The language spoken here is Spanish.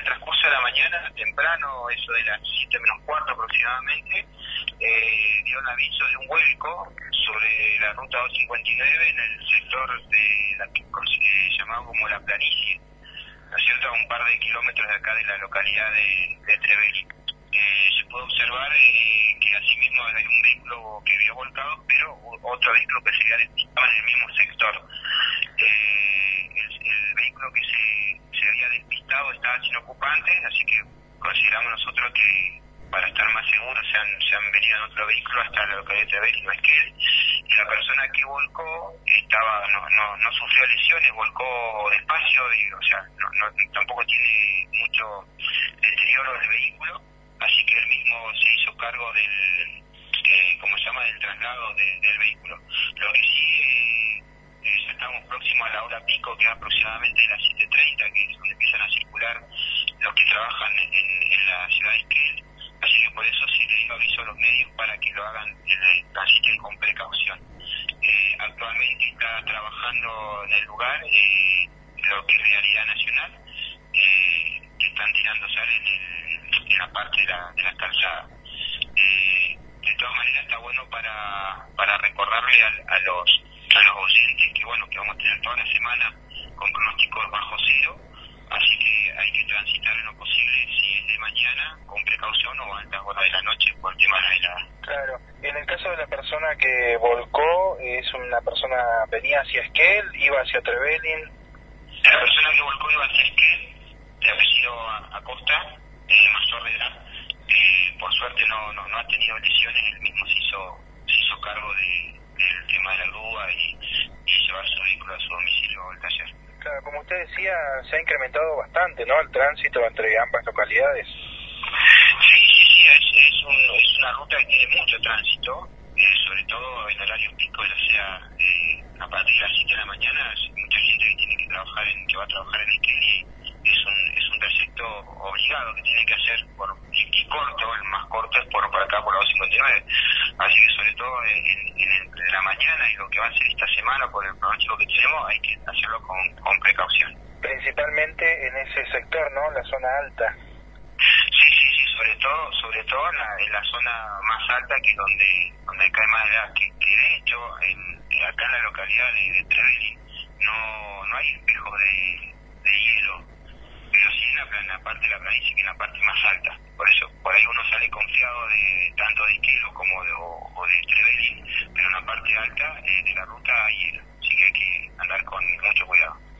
el transcurso de la mañana, temprano, eso de las 7 menos cuarto aproximadamente, dio un aviso de un vuelco sobre la ruta 259 en el sector de la que llamado como la planicie, ¿no es cierto?, a un par de kilómetros de acá de la localidad de Trevelin. Se puede observar que asimismo hay un vehículo que había volcado, pero otro vehículo que se había despistado en el mismo sector. El vehículo que se había despistado estaba sin ocupantes, así que consideramos nosotros que para estar más seguros se han venido en otro vehículo hasta la localidad de Trevelin, Esquel, y la persona que volcó no sufrió lesiones, volcó despacio, o sea, tampoco tiene mucho deterioro del vehículo, así que él mismo se hizo cargo del, ¿cómo se llama?, del traslado del vehículo. Lo que sí, ya estamos próximos a la hora pico, que es aproximadamente las 7:30, que es donde empiezan a circular los que trabajan en la ciudad de Esquel. Así que por eso sí le digo aviso a los medios para que lo hagan, transiten con precaución. Actualmente está trabajando en el lugar lo que es Vialidad Nacional, que están tirando sal en la parte de la calzada. De todas maneras está bueno para recordarle a los oyentes que bueno, que vamos a tener toda la semana con pronósticos bajo cero, así que hay que transitar en lo posible, si es de mañana, con precaución, o a altas horas de la noche por el tema de la helada. Claro, en el caso de la persona que volcó, es una persona, venía hacia Esquel, iba hacia Trevelin. La persona que volcó iba hacia Esquel, de apellido Acosta, Mazorrera. Por suerte no ha tenido lesiones, él mismo se hizo cargo del tema de la grúa y llevar su vehículo a su domicilio o al taller. Claro, como usted decía, se ha incrementado bastante, ¿no?, el tránsito entre ambas localidades. Sí, es una ruta que tiene mucho tránsito, sobre todo en horario pico, ya sea a partir de las 7 de la mañana, mucha gente que tiene que va a trabajar en Esquel, y es un trayecto obligado que tiene que hacer y corto, el más corto es por acá, por la 259, así que sobre todo en la mañana y lo que va a ser esta semana, por el pronóstico que tenemos, hay que hacerlo con precaución. Principalmente en ese sector, ¿no?, la zona alta. Sí, sobre todo en la zona más alta, que es donde cae más helada, que de hecho acá en la localidad de Trevelin no hay espejos de hielo, pero sí en la parte de la planicie, que es la parte más alta. Por eso, por ahí uno sale confiado de tanto de Esquel como de Trevelin, pero en la parte alta de la ruta hay hielo, así que hay que andar con mucho cuidado.